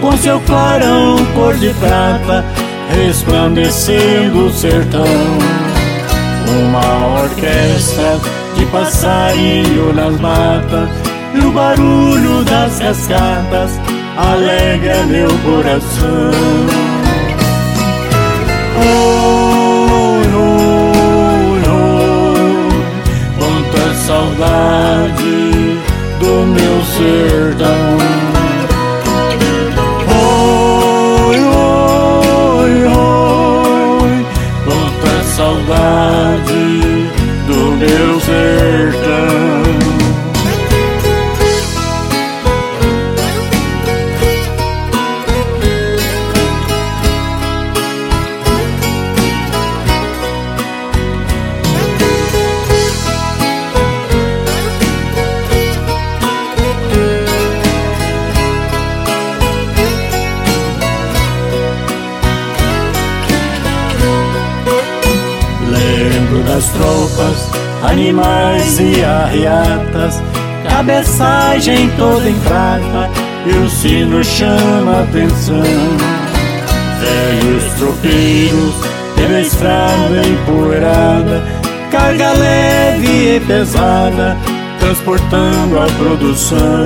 com seu clarão cor de prata, resplandecendo o sertão. Uma orquestra de passarinho nas matas, e o barulho das cascatas alegra meu coração. Oi, oi, oi, quanta saudade do meu sertão. Oi, oi, oi, quanta saudade do meu sertão. Das tropas, animais e arriatas, cabeçagem toda em prata, e o sino chama a atenção. Velhos tropeiros pela estrada empoeirada, carga leve e pesada, transportando a produção.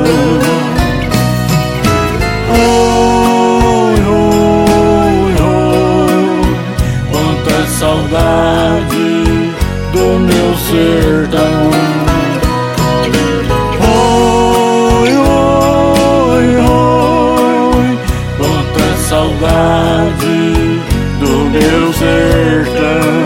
Oi, oi, oi, quanta saudade do meu sertão. Oi, oi, oi, quanta saudade do meu sertão.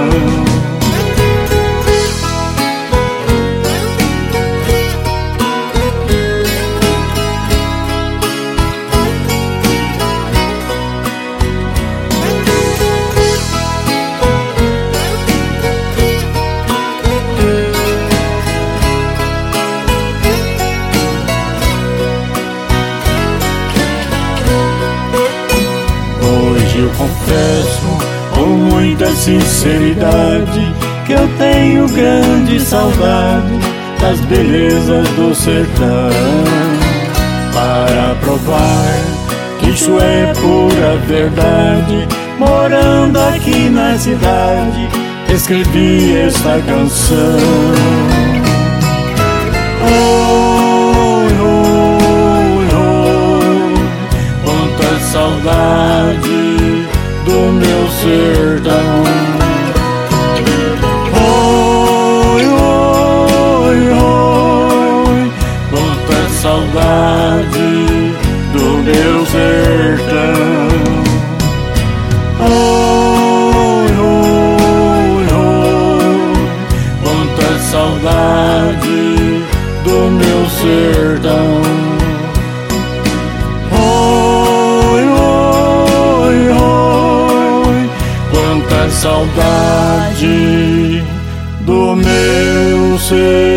Eu confesso com muita sinceridade que eu tenho grande saudade das belezas do sertão. Para provar que isso é pura verdade, morando aqui na cidade, escrevi esta canção. Oi, oi, oi, quanta saudade do meu sertão. Oi, oi, oi, quanta saudade do meu sertão. Oi, oi, oi, quanta saudade do meu sertão. Saudade do meu ser.